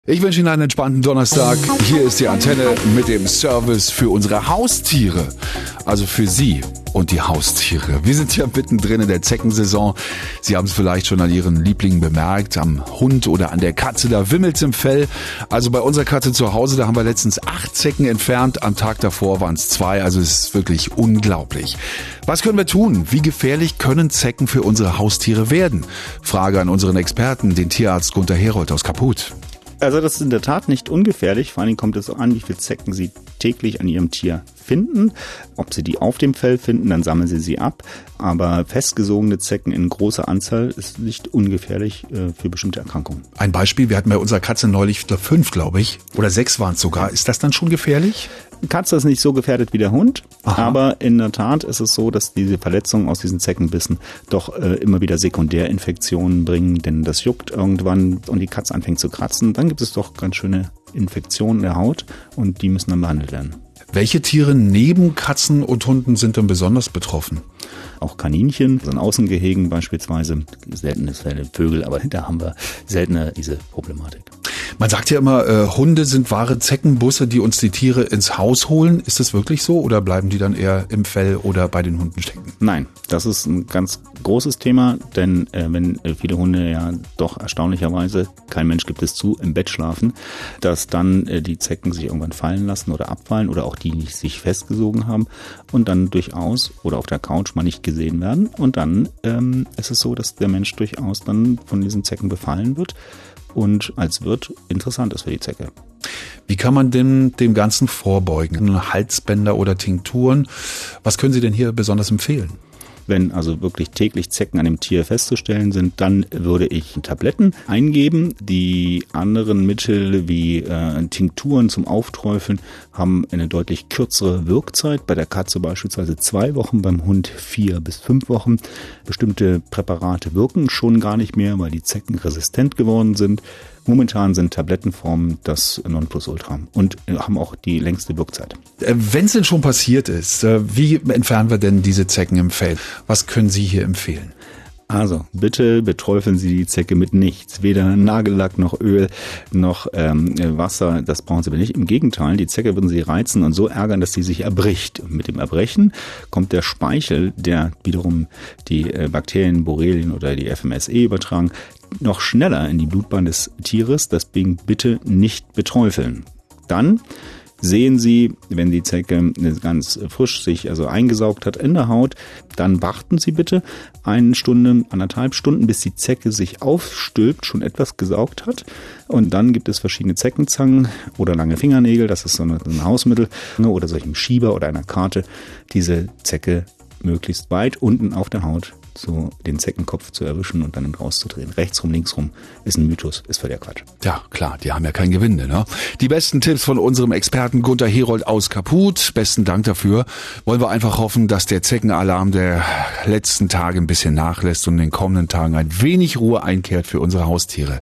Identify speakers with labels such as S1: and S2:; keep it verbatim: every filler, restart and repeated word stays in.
S1: Ich wünsche Ihnen einen entspannten Donnerstag. Hier ist die Antenne mit dem Service für unsere Haustiere. Also für Sie und die Haustiere. Wir sind ja mittendrin in der Zeckensaison. Sie haben es vielleicht schon an Ihren Lieblingen bemerkt. Am Hund oder an der Katze, da wimmelt's im Fell. Also bei unserer Katze zu Hause, da haben wir letztens acht Zecken entfernt. Am Tag davor waren es zwei. Also es ist wirklich unglaublich. Was können wir tun? Wie gefährlich können Zecken für unsere Haustiere werden? Frage an unseren Experten, den Tierarzt Gunther Herold aus Kaput.
S2: Also das ist in der Tat nicht ungefährlich. Vor allen Dingen kommt es an, wie viele Zecken Sie täglich an Ihrem Tier finden. Ob Sie die auf dem Fell finden, dann sammeln Sie sie ab. Aber festgesogene Zecken in großer Anzahl ist nicht ungefährlich äh, für bestimmte Erkrankungen.
S1: Ein Beispiel, wir hatten bei unserer Katze neulich fünf, glaube ich, oder sechs waren es sogar. Ist das dann schon gefährlich?
S2: Katze ist nicht so gefährdet wie der Hund,
S1: Aha.
S2: aber in der Tat ist es so, dass diese Verletzungen aus diesen Zeckenbissen doch äh, immer wieder Sekundärinfektionen bringen, denn das juckt irgendwann und die Katze anfängt zu kratzen. Dann gibt es doch ganz schöne Infektionen der Haut und die müssen dann behandelt werden.
S1: Welche Tiere neben Katzen und Hunden sind denn besonders betroffen?
S2: Auch Kaninchen, so in Außengehegen beispielsweise, seltene Vögel, aber da haben wir seltener diese Problematik.
S1: Man sagt ja immer, äh, Hunde sind wahre Zeckenbusse, die uns die Tiere ins Haus holen. Ist das wirklich so oder bleiben die dann eher im Fell oder bei den Hunden stecken?
S2: Nein, das ist ein ganz großes Thema, denn äh, wenn äh, viele Hunde ja doch erstaunlicherweise, kein Mensch gibt es zu, im Bett schlafen, dass dann äh, die Zecken sich irgendwann fallen lassen oder abfallen oder auch die nicht sich festgesogen haben und dann durchaus oder auf der Couch mal nicht gesehen werden und dann ähm, ist es so, dass der Mensch durchaus dann von diesen Zecken befallen wird und als Wirt interessant ist für die Zecke.
S1: Wie kann man denn dem Ganzen vorbeugen? Halsbänder oder Tinkturen? Was können Sie denn hier besonders empfehlen?
S2: Wenn also wirklich täglich Zecken an dem Tier festzustellen sind, dann würde ich Tabletten eingeben. Die anderen Mittel wie äh, Tinkturen zum Aufträufeln haben eine deutlich kürzere Wirkzeit. Bei der Katze beispielsweise zwei Wochen, beim Hund vier bis fünf Wochen. Bestimmte Präparate wirken schon gar nicht mehr, weil die Zecken resistent geworden sind. Momentan sind Tablettenformen das Nonplusultra und haben auch die längste Wirkzeit.
S1: Wenn es denn schon passiert ist, wie entfernen wir denn diese Zecken im Fell? Was können Sie hier empfehlen?
S2: Also, bitte beträufeln Sie die Zecke mit nichts. Weder Nagellack noch Öl noch ähm, Wasser, das brauchen Sie aber nicht. Im Gegenteil, die Zecke würden Sie reizen und so ärgern, dass sie sich erbricht. Und mit dem Erbrechen kommt der Speichel, der wiederum die äh, Bakterien, Borrelien oder die F M S E übertragen, noch schneller in die Blutbahn des Tieres. Deswegen bitte nicht beträufeln. Dann sehen Sie, wenn die Zecke ganz frisch sich also eingesaugt hat in der Haut, dann warten Sie bitte eine Stunde, anderthalb Stunden, bis die Zecke sich aufstülpt, schon etwas gesaugt hat. Und dann gibt es verschiedene Zeckenzangen oder lange Fingernägel, das ist so ein Hausmittel, oder solchen Schieber oder einer Karte, diese Zecke möglichst weit unten auf der Haut so den Zeckenkopf zu erwischen und dann rauszudrehen. Rechtsrum, linksrum ist ein Mythos, ist völliger Quatsch.
S1: Ja, klar, die haben ja kein Gewinde, ne? Die besten Tipps von unserem Experten Gunther Herold aus Kaput. Besten Dank dafür. Wollen wir einfach hoffen, dass der Zeckenalarm der letzten Tage ein bisschen nachlässt und in den kommenden Tagen ein wenig Ruhe einkehrt für unsere Haustiere.